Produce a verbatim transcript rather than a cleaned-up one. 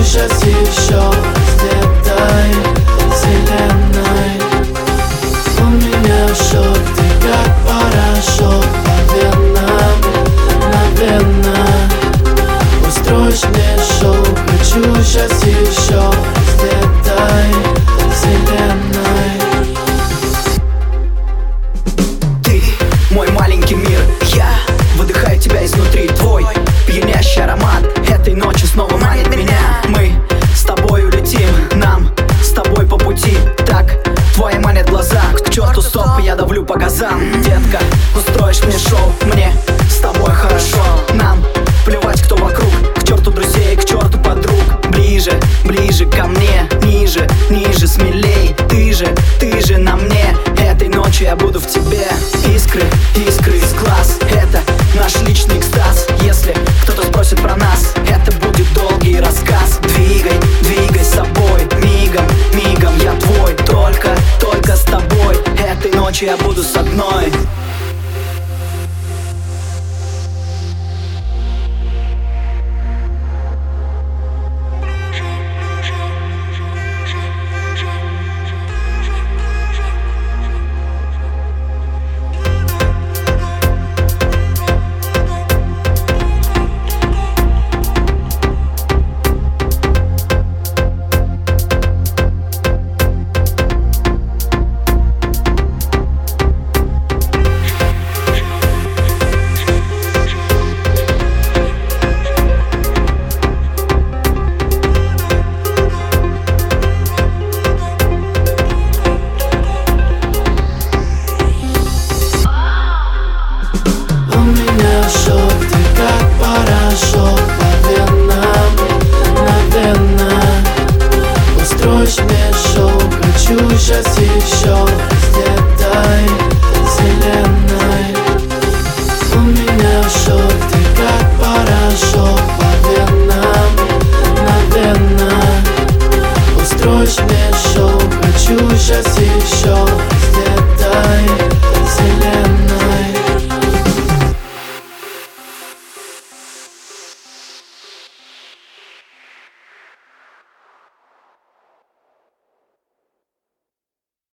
сейчас еще взлетай вселенной. У меня шок, ты как порошок по венам, мгновенно устроишь мне шоу. Хочу сейчас еще взлетай вселенной. Ты мой маленький мир, я выдыхаю тебя изнутри. Твой пьянящий аромат этой ночи снова манит меня. Мы с тобой улетим, нам с тобой по пути. Так твои манят глаза, к черту стоп, я давлю по газам. Детка, устроишь мне шоу, мне с тобой хорошо. Нам плевать, кто вокруг, к черту друзей, к черту подруг. Ближе, ближе ко мне, ниже, ниже, смелей. Ты же, ты же на мне, этой ночью я буду в тебе. Искры, искры из глаз, это наш личный экстаз. Если кто-то спросит про нас, это будет долгий рассказ. Двигай, двигай с собой, мигом, мигом я твой. Только, только с тобой, этой ночью я буду с одной. Шок, ты как порошок по венам, мгновенно устроишь мне шоу. Хочу сейчас еще взлетай вселенной. У меня шок, ты как порошок по венам, мгновенно устроишь мне шоу. Хочу сейчас еще